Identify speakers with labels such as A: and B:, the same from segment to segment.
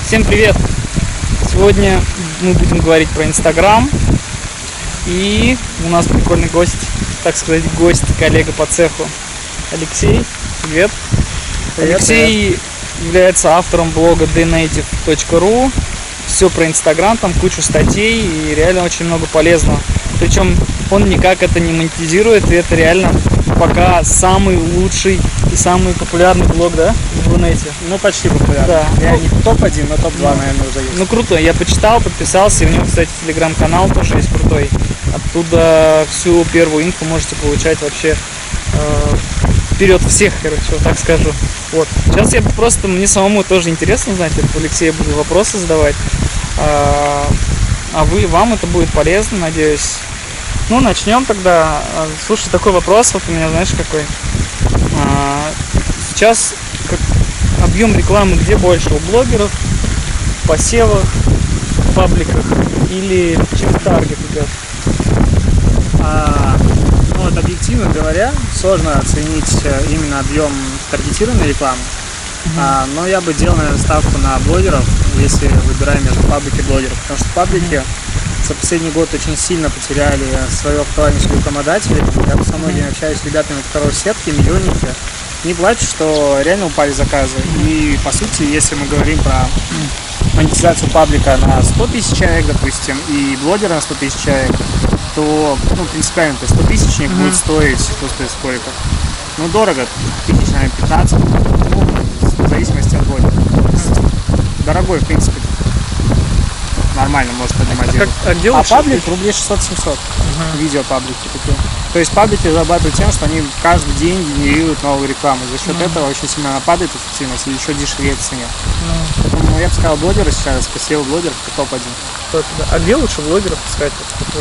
A: Всем привет! Сегодня мы будем говорить про Инстаграм. И у нас прикольный гость, так сказать, коллега по цеху. Алексей, привет! Алексей является автором блога dnative.ru. Все про Инстаграм, там кучу статей и реально очень много полезного. Причем он никак это не монетизирует, и это реально пока самый лучший и самый популярный блог, да, в интернете.
B: Ну, почти популярный.
A: Да.
B: Я не топ-1, но топ-2, наверное, уже есть.
A: Ну, круто. Я почитал, подписался, и у него, кстати, телеграм-канал тоже есть крутой. Оттуда всю первую инфу можете получать вообще вперед всех, короче, вот так скажу. Вот. Сейчас я просто, мне самому тоже интересно знать, я у Алексея буду вопросы задавать. Вам это будет полезно, надеюсь. Ну, начнем тогда. Слушай, такой вопрос вот у меня, знаешь, какой. Сейчас объем рекламы где больше? У блогеров, в посевах, в пабликах или через таргет идет?
B: Ну, вот объективно говоря, сложно оценить именно объем таргетированной рекламы. Но я бы делал, наверное, ставку на блогеров, если выбираем между паблики и блогеров. Потому что паблики за последний год очень сильно потеряли свою актуальность у рекламодателей. Я со многими общаюсь с ребятами второй сетки, миллионники. Не плачут, что реально упали заказы. И по сути, если мы говорим про монетизацию паблика на 100 тысяч человек, допустим, и блогера на 100 тысяч человек, то, принципиально, то есть 100 тысячник будет стоить, сколько? Ну, дорого, тысяч, наверное, 15, в зависимости от блогера. Дорогой, в принципе, нормально может поднимать деньги. А паблик рублей 600-700, видео паблики такие. То есть паблики зарабатывают тем, что они каждый день генерируют новую рекламу. За счет этого очень сильно она падает эффективность и еще дешевеет в цене. Поэтому я бы сказал, блогеры сейчас, посев блогеров, это топ-1.
A: А где лучше блогеров искать?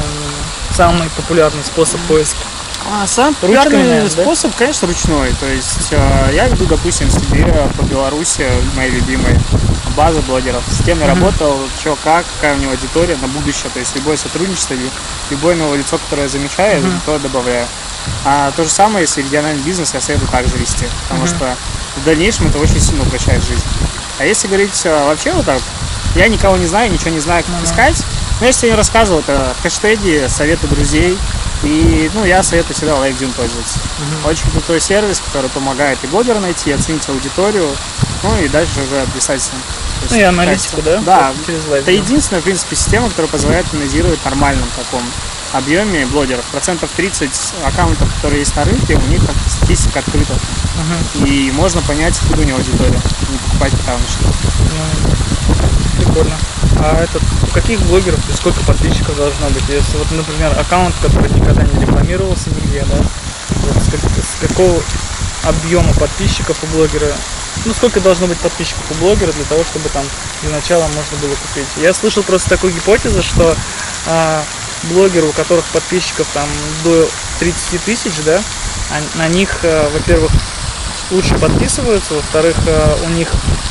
A: Самый популярный способ поиска?
B: Самый популярный способ, конечно, ручной. То есть я веду, допустим, себе по Беларуси, моей любимой, базы блогеров. С кем я работал, какая у него аудитория на будущее. То есть любое сотрудничество или любое новое лицо, которое я замечаю, я то добавляю. А то же самое, если региональный бизнес, я советую также вести. Потому что в дальнейшем это очень сильно упрощает жизнь. А если говорить вообще вот так, я никого не знаю, ничего не знаю, как искать. Но я сегодня рассказывал, это хэштеги, советы друзей. И я советую всегда LiveDune пользоваться. Очень крутой сервис, который помогает и блогера найти, оценить аудиторию, и дальше уже писать с ним.
A: И аналитику, да?
B: Да,
A: через LiveDune.
B: Это единственная, в принципе, система, которая позволяет анализировать в нормальном таком объеме блогеров. 30% аккаунтов, которые есть на рынке, у них статистика открыта. И можно понять, откуда у него аудитория, не покупать аккаунты.
A: Прикольно. А у каких блогеров и сколько подписчиков должно быть? Если вот, например, аккаунт, который никогда не рекламировался нигде, да? Вот с какого объема подписчиков у блогера? Сколько должно быть подписчиков у блогера для того, чтобы там для начала можно было купить? Я слышал просто такую гипотезу, что блогеры, у которых подписчиков там до 30 тысяч, да, на них, во-первых, лучше подписываются, во-вторых, у них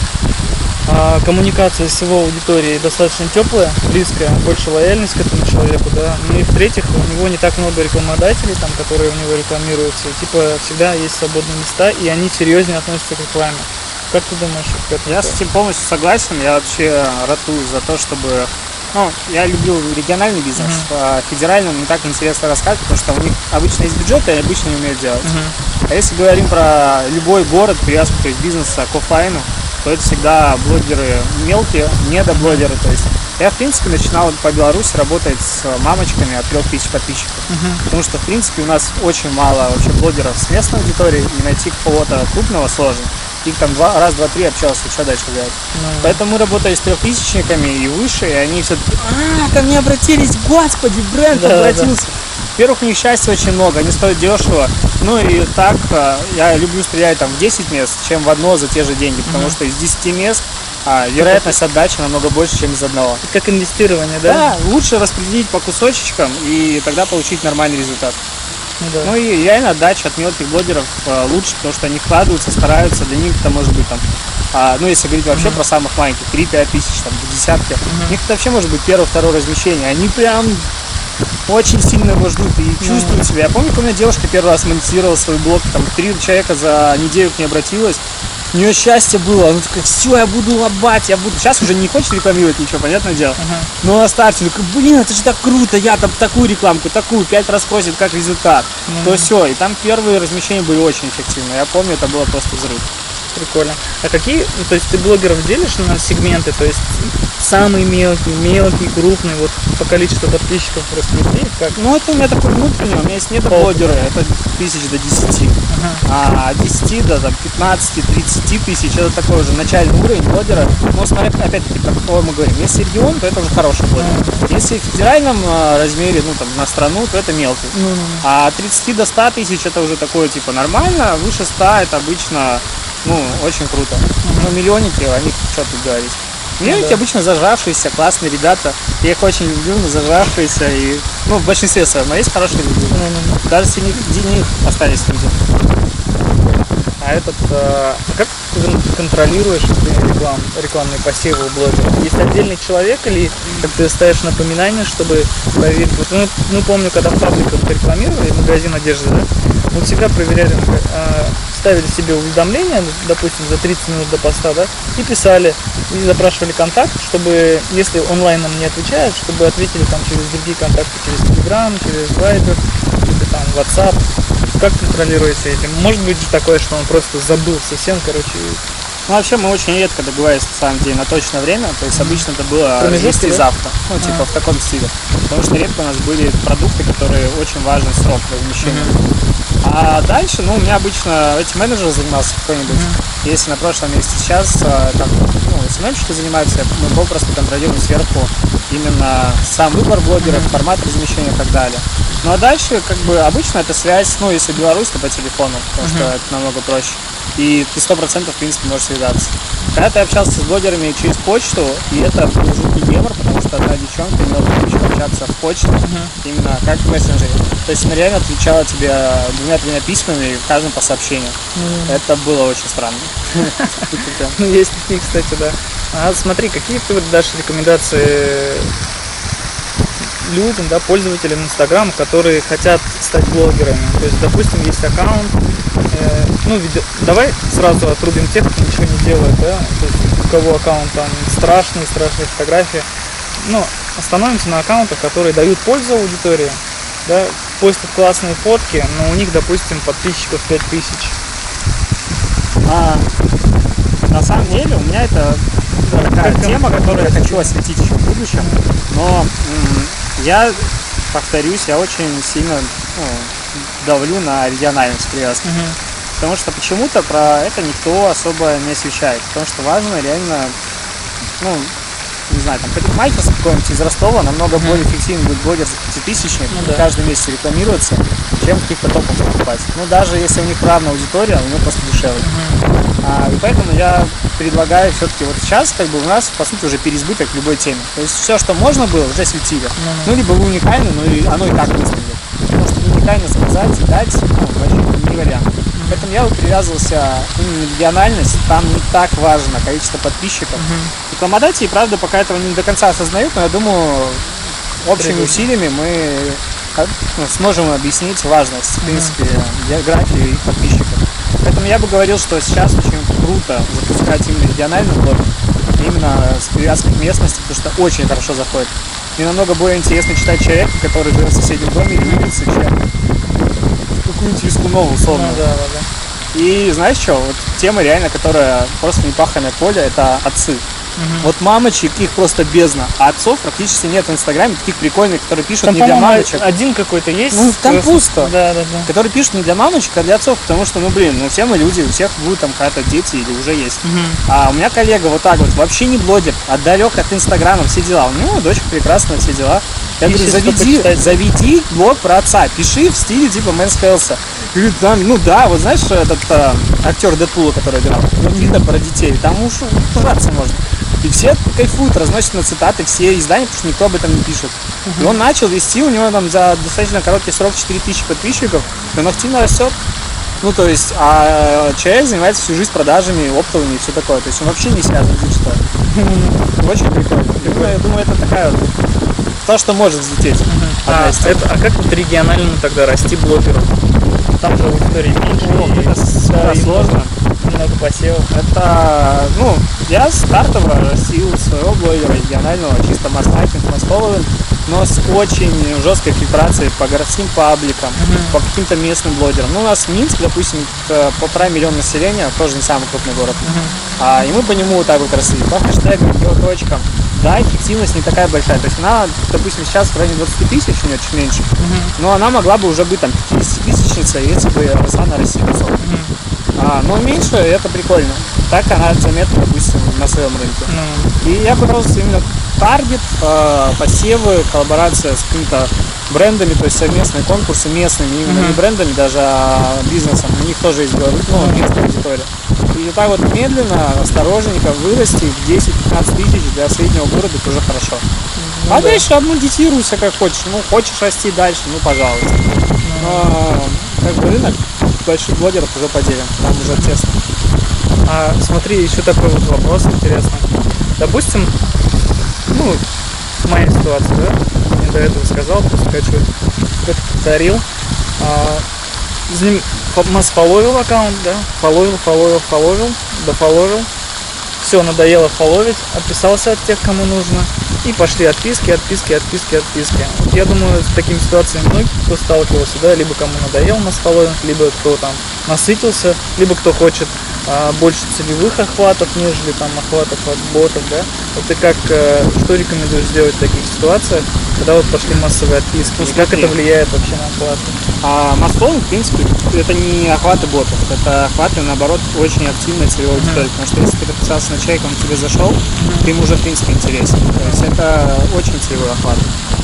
A: коммуникация с его аудиторией достаточно теплая, близкая, больше лояльность к этому человеку, да. И в-третьих, у него не так много рекламодателей, там, которые у него рекламируются. Всегда есть свободные места, и они серьезнее относятся к рекламе. Как ты думаешь?
B: Я с этим полностью согласен. Я вообще ратую за то, чтобы... я люблю региональный бизнес, а федеральным не так интересно рассказывать, потому что у них обычно есть бюджеты, и обычно не умеют делать. А если говорим про любой город, привязку, то есть бизнеса к офлайну, то это всегда блогеры мелкие, недоблогеры. То есть я, в принципе, начинал по Беларуси работать с мамочками от 3000 подписчиков. Потому что, в принципе, у нас очень мало вообще блогеров с местной аудиторией, и найти кого-то крупного сложно. Их там раз, два, три общался, что дальше делать. Поэтому мы работали с 3000-никами и выше, и они все ко мне обратились, господи, бренд обратился. Во-первых, у них счастья очень много, они стоят дешево. И так я люблю стрелять там в 10 мест, чем в одно за те же деньги, потому что из 10 мест вероятность отдачи намного больше, чем из одного.
A: Как инвестирование, да?
B: Да, лучше распределить по кусочечкам и тогда получить нормальный результат. И реально отдача от мелких блогеров лучше, потому что они вкладываются, стараются, для них это может быть там, если говорить вообще про самых маленьких, 3-5 тысяч, там, до десятки, у них это вообще может быть первое-второе размещение, они прям очень сильно его ждут и чувствуют себя. Я помню, как у меня девушка первый раз монетизировала свой блог, там 3 человека за неделю к ней обратилась, У нее счастье было, она такая, все, я буду лобать, я буду. Сейчас уже не хочет рекламировать ничего, понятное дело. Но на старте, блин, это же так круто, я там такую рекламку, такую, 5 раз просит как результат. То все, и там первые размещения были очень эффективны. Я помню, это было просто взрыв.
A: Прикольно. А какие, то есть ты блогеров делишь на сегменты, то есть самый мелкий, крупный, вот по количеству подписчиков распределить? Как?
B: Ну это у меня такой внутренний, у меня есть блогеры, это 1000 до 10. А 10 до 15-30 тысяч, это такой уже начальный уровень блогера. Но смотря, опять-таки, про кого мы говорим. Если регион, то это уже хороший блогер. Если в федеральном размере, ну там на страну, то это мелкий. А от 30 до 100 тысяч это уже такое типа нормально, выше 100 это обычно, ну, очень круто. Но миллионники, о них что тут говорить. Миллионники обычно зажравшиеся, классные ребята. Я их очень люблю, но зажравшиеся. И, ну, в большинстве своем. Но есть хорошие люди. Даже среди них остались люди.
A: А как ты контролируешь рекламные посевы у блогеров? Есть отдельный человек или как ты ставишь напоминания, чтобы проверить? Вот мы помню, когда в пабликах рекламировали магазин одежды, да? Мы всегда проверяли, ставили себе уведомления, допустим, за 30 минут до поста, да, и писали, и запрашивали контакт, чтобы, если онлайн нам не отвечают, чтобы ответили там через другие контакты, через Telegram, через Viber, или там WhatsApp. Как контролируете этим? Может быть же такое, что он просто забыл совсем, короче.
B: Ну, вообще, мы очень редко договаривались, на самом деле, на точное время. То есть, обычно это было вместе завтра. Ну, типа, в таком стиле. Потому что редко у нас были продукты, которые очень важен срок размещения. А дальше, ну, у меня обычно этим менеджер занимался какой-нибудь. Если на прошлом месте сейчас, там, ну, СММщики занимаются, мы попросту контролируем сверху именно сам выбор блогеров, формат размещения и так далее. Ну, а дальше, как бы, обычно это связь, ну, если Беларусь, то по телефону, потому что это намного проще. И ты 100% в принципе можешь связаться. Когда ты общался с блогерами через почту, и это был жуткий гемор, потому что одна девчонка имела привычку общаться в почту, именно как в мессенджере. То есть она реально отвечала тебе 2-3 письмами, в каждом по сообщению. Это было очень странно.
A: Ну, есть такие, кстати, да. А смотри, какие ты дашь рекомендации людям, да, пользователям Инстаграма, которые хотят стать блогерами. То есть, допустим, есть аккаунт, давай сразу отрубим тех, кто ничего не делает, да, то есть у кого аккаунт там страшные фотографии. Но остановимся на аккаунтах, которые дают пользу аудитории, да, постят классные фотки, но у них, допустим, подписчиков 5000.
B: На самом деле у меня это такая тема, которую я хочу осветить еще в будущем, но я повторюсь, я очень сильно давлю на региональность привязки. Потому что почему-то про это никто особо не освещает. Потому что важно реально, не знаю, там парикмахерский какой-нибудь из Ростова намного более эффективный будет блогер за 5000, каждый месяц рекламируется, чем каких-то топов покупать. Ну, даже если у них равная аудитория, у него просто дешевле. И поэтому я предлагаю все-таки вот сейчас, как бы у нас, по сути, уже переизбыток в любой теме. То есть все, что можно было, уже светили. Ну, либо вы уникальны, но и оно и так выстрелит. Потому что уникально сказать и дать, вообще не вариант. Поэтому я привязывался именно на региональность, там не так важно количество подписчиков. Рекламодатели, правда, пока этого не до конца осознают, но я думаю, общими усилиями мы сможем объяснить важность, в принципе, географии и подписчиков. Поэтому я бы говорил, что сейчас очень круто запускать именно региональный блог, именно с привязкой к местности, потому что очень хорошо заходит. Мне намного более интересно читать человека, который живет в соседнем доме или улице, чем какую-нибудь Вискунову, условно. И знаешь что, вот тема реально, которая просто непаханное поле, это отцы. Вот мамочек, их просто бездна, а отцов практически нет в Инстаграме, таких прикольных, которые пишут там, не для мамочек.
A: Один какой-то есть?
B: Ну, там пусто.
A: Да.
B: Который пишут не для мамочек, а для отцов, потому что, все мы люди, у всех будут там когда-то дети или уже есть. А у меня коллега вот так вот, вообще не блогер, отдалек от Инстаграма, все дела. У него дочка прекрасная, все дела. Я говорю, заведи блог про отца, пиши в стиле типа Men's Health. Говорит, вот знаешь, этот актер Дэдпула, который играл, видно про детей, там уж ужаться можно. И все кайфуют, разносят на цитаты все издания, потому что никто об этом не пишет. И он начал вести, у него там за достаточно короткий срок 4000 подписчиков, и он активно растет. То есть, а человек занимается всю жизнь продажами, оптовыми и все такое. То есть он вообще не связан с диджиталом. Очень прикольно. Я думаю, это такая вот то, что может взлететь.
A: А как вот регионально тогда расти блогеру? Там же аудитории меньше.
B: Это сложно.
A: много посевов?
B: Это, я стартово растил своего блогера регионального, чисто масс-маркетинг, масс-фолловинг, но с очень жесткой фильтрацией по городским пабликам, по каким-то местным блогерам. У нас Минск, допустим, 1,5 миллиона населения, тоже не самый крупный город. И мы по нему вот так вот росли, по хэштегам, геоточкам. Да, эффективность не такая большая. То есть она, допустим, сейчас в районе 20 тысяч, у нее чуть меньше, но она могла бы уже быть там 50-тысячницей, если бы росла на России высоко. Но меньше, это прикольно. Так она заметна, допустим, на своем рынке. И я пытался именно таргет, посевы, коллаборация с какими-то брендами, то есть совместные конкурсы местными, именно не брендами даже, а бизнесом. У них тоже есть местная аудитория. И вот так вот медленно, осторожненько вырасти в 10-15 тысяч для среднего города, это уже хорошо. Дальше обмонетизируйся как хочешь. Хочешь расти дальше, пожалуйста. Но как бы рынок больших блогеров уже поделен, там уже тесно.
A: Смотри, еще такой вот вопрос интересный. Допустим, моя ситуация, да? Мне до этого сказал, просто хочу это повторил. С ним масс-фолловил аккаунт, да? Фолловил, дофолловил. Все, надоело фолловить, отписался от тех, кому нужно. И пошли отписки. Вот я думаю, с такими ситуациями многие, кто сталкивался, да, либо кому надоел масс-фолловинг, либо кто там насытился, либо кто хочет больше целевых охватов, нежели там охватов от ботов, да. Вот ты что рекомендуешь сделать в таких ситуациях, когда вот пошли массовые отписки, и как это влияет вообще на охваты?
B: Масс-фолловинг, в принципе, это не охваты ботов, это охваты, наоборот, очень активной целевой аудитории, потому что если ты подписался на человека, он тебе зашел, ты ему уже, в принципе, интересен. То есть это очень целевой охват.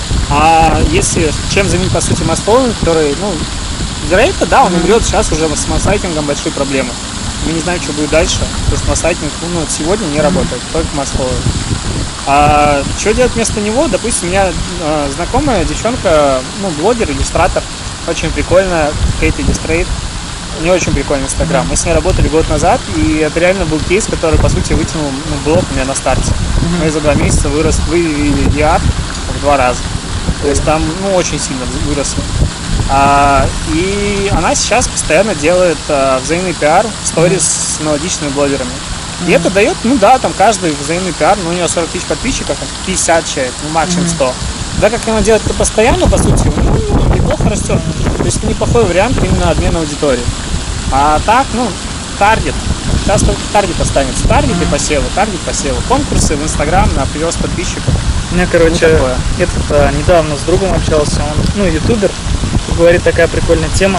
B: Чем заменить, по сути, масс-фолловинг, который, вероятно, да, он умрет, сейчас уже с массайтингом большие проблемы. Мы не знаем, что будет дальше, потому что массайтинг сегодня не работает, только масс-фолловинг. Что делать вместо него? Допустим, у меня знакомая девчонка, блогер, иллюстратор, очень прикольная, Кейт Иллюстрейт. У нее очень прикольный инстаграм. Мы с ней работали год назад, и это реально был кейс, который, по сути, вытянул блог у меня на старте. Мы за 2 месяца вывели DR в 2 раза. То есть там, очень сильно выросли. И она сейчас постоянно делает взаимный пиар, сторис с мелодичными блогерами. И это дает, там каждый взаимный пиар, у нее 40 тысяч подписчиков, 50 человек, максимум 100. Да, как она делает это постоянно, по сути, неплохо растет. То есть это неплохой вариант именно обмена аудиторией. Так, таргет. Сейчас только таргет останется. Таргет и посевы. Конкурсы в Инстаграм на прирост подписчиков.
A: У меня, недавно с другом общался, он, ютубер, говорит, такая прикольная тема.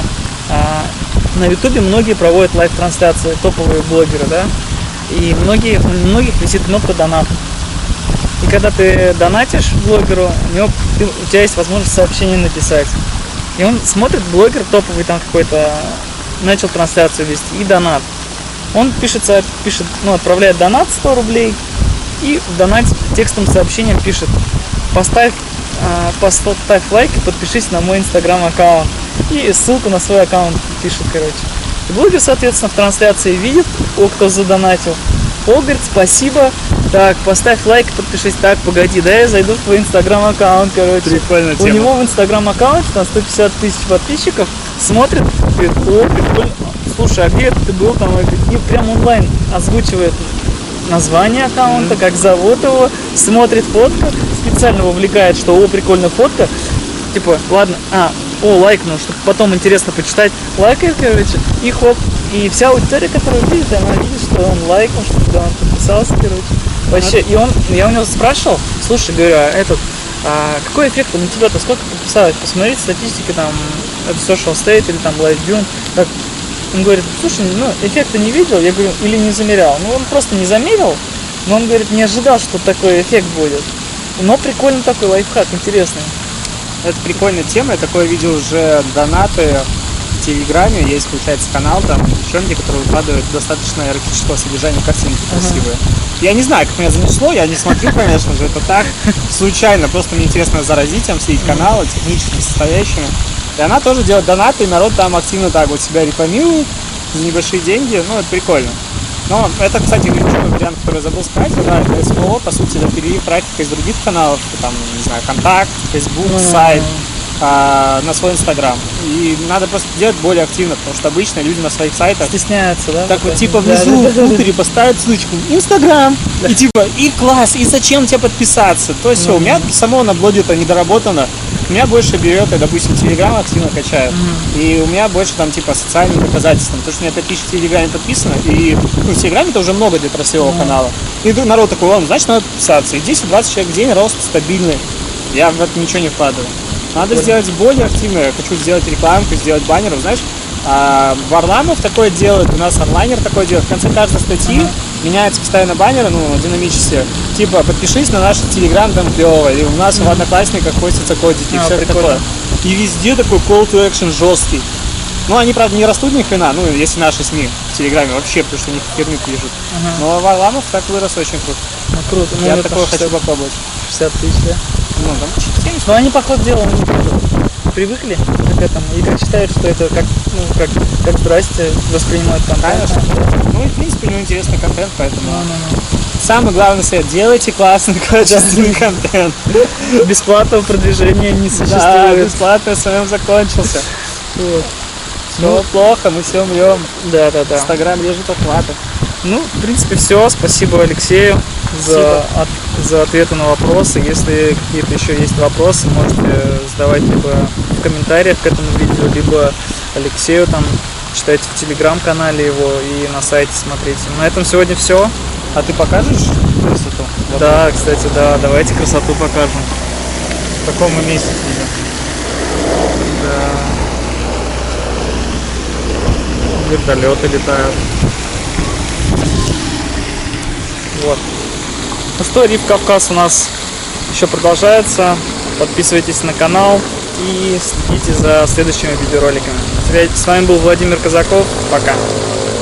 A: На ютубе многие проводят лайв-трансляции, топовые блогеры, да, и у многих висит кнопка донат. И когда ты донатишь блогеру, у тебя есть возможность сообщение написать. И он смотрит, блогер топовый там какой-то, начал трансляцию вести, и донат. Он отправляет донат 100 рублей, и в донате текстовым сообщением пишет: поставь лайк и подпишись на мой инстаграм-аккаунт. И ссылку на свой аккаунт пишет, И блогер, соответственно, в трансляции видит, кто задонатил. Говорит, спасибо. Так, поставь лайк, подпишись. Так, погоди, да я зайду в твой инстаграм-аккаунт,
B: Прикольная тема.
A: У него в инстаграм-аккаунте там 150 тысяч подписчиков, смотрит, говорит, прикольно. Слушай, а где ты был там? И прям онлайн озвучивает название аккаунта, как зовут его, смотрит фотку, специально вовлекает, что прикольная фотка. Типа, ладно, лайкнул, чтобы потом интересно почитать. Лайкает, и хоп. И вся аудитория, которая видит, она видит, что он лайкнул, что он подписался, Вообще, и я у него спрашивал, слушай, говорю, какой эффект на тебя-то, сколько подписалось? Посмотреть статистики там, Social State или там LiveDune. Он говорит, слушай, эффекта не видел, я говорю, или не замерял. Он просто не замерил, но он говорит, не ожидал, что такой эффект будет. Но прикольный такой лайфхак, интересный.
B: Это прикольная тема, я такое видел уже донаты в Телеграме, есть, получается, канал там, девчонки, которые выкладывают достаточно эротического содержания, картинки красивые. Я не знаю, как меня занесло, я не смотрю, конечно же, это так, случайно, просто мне интересно заразить там все эти каналы, технически состоящими. И она тоже делает донаты, и народ там активно так вот себя рекламирует за небольшие деньги, это прикольно. Но это, кстати, ключевой вариант, который я забыл сказать, это СМО, по сути, это перелив трафика из других каналов, там, не знаю, Контакт, Facebook, сайт. на свой Инстаграм. И надо просто делать более активно, потому что обычно люди на своих сайтах
A: Стесняются, да?
B: так вот типа внизу в футере поставят ссылочку Инстаграм, и типа и класс, и зачем тебе подписаться. То есть все, у меня самого на блоге это недоработано. У меня больше берет, я, допустим, Телеграм активно качаю, и у меня больше там типа социальных доказательств, потому что у меня 5000 в Телеграме подписано, и в Телеграме это уже много для трасового канала. И народ такой, ладно, значит надо подписаться. И 10-20 человек в день, рост стабильный. Я в это ничего не вкладываю. Надо сделать более активно. Я хочу сделать рекламку, сделать баннеров, знаешь. Варламов такое делает, у нас онлайнер такое делает. В конце каждой статьи меняются постоянно баннеры, динамические. Типа, подпишись на наш Телеграм, там клево. И у нас в Одноклассниках постятся кодики, все такое. И везде такой call to action жесткий. Они, правда, не растут ни хрена, если наши СМИ в Телеграме вообще, потому что они херню пишут. Но Варламов так вырос очень круто.
A: Круто.
B: Я такое хочу попробовать.
A: 60 тысяч, да?
B: Там 70.
A: Но они, по ходу дела, привыкли к этому и как считают, что это как здрасте воспринимают контент.
B: Конечно. И в принципе, интересный контент, поэтому. Самый главный совет: делайте классный, качественный контент.
A: Бесплатного продвижения не существует.
B: Да, бесплатный СММ закончился.
A: Вот.
B: Все плохо, мы все умрем.
A: Да.
B: Инстаграм режет охваты.
A: В принципе, все. Спасибо Алексею за ответы на вопросы. Если какие-то еще есть вопросы, можете задавать либо в комментариях к этому видео, либо Алексею там читайте в телеграм-канале его и на сайте смотрите. На этом сегодня все.
B: А ты покажешь красоту?
A: Да, кстати, да. Давайте красоту покажем.
B: В каком мы месте видим?
A: Да. Вертолеты летают. Вот. Ну что, Рив Кавказ у нас еще продолжается. Подписывайтесь на канал и следите за следующими видеороликами. С вами был Владимир Казаков. Пока.